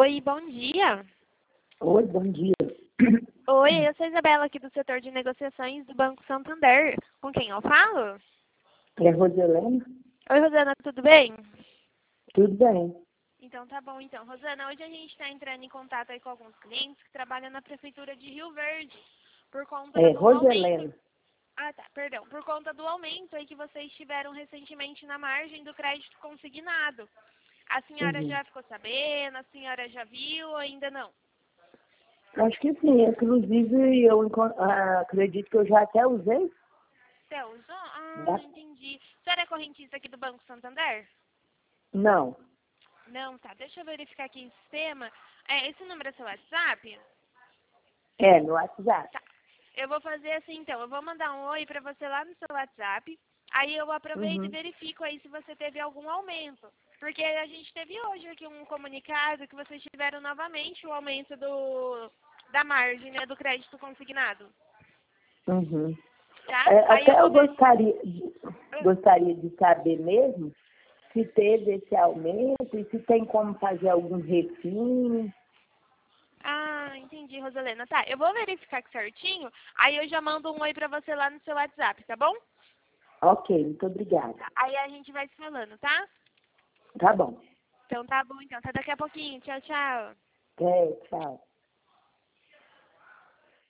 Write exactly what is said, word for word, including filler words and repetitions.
Oi, bom dia. Oi, bom dia. Oi, eu sou a Isabela aqui do setor de negociações do Banco Santander. Com quem eu falo? É Roselena? Oi, Rosana, tudo bem? Tudo bem. Então tá bom, então. Rosana, hoje a gente está entrando em contato aí com alguns clientes que trabalham na Prefeitura de Rio Verde, por conta É do aumento... Roselena. Ah, tá, perdão. Por conta do aumento aí que vocês tiveram recentemente na margem do crédito consignado. A senhora Uhum. já ficou sabendo? A senhora já viu ou ainda não? Acho que sim. Inclusive, eu encon- ah, acredito que eu já até usei. Você usou? Ah, Né? entendi. A senhora é correntista aqui do Banco Santander? Não. Não, tá. Deixa eu verificar aqui em sistema. É, esse número é seu WhatsApp? É, no WhatsApp. Tá. Eu vou fazer assim, então. Eu vou mandar um oi pra você lá no seu WhatsApp. Aí eu aproveito e Uhum. verifico aí se você teve algum aumento. Porque a gente teve hoje aqui um comunicado que vocês tiveram novamente o aumento do, da margem, né, do crédito consignado. Uhum. Tá? É, Aí eu até vou eu ver. gostaria, de- gostaria de saber mesmo se teve esse aumento e se tem como fazer algum refino. Ah, entendi, Rosalena. Tá, eu vou verificar aqui certinho. Aí eu já mando um oi pra você lá no seu WhatsApp, tá bom? Ok, muito obrigada. Aí a gente vai se falando, tá? Tá bom. Então tá bom, então. Até daqui a pouquinho. Tchau, tchau. É, tchau.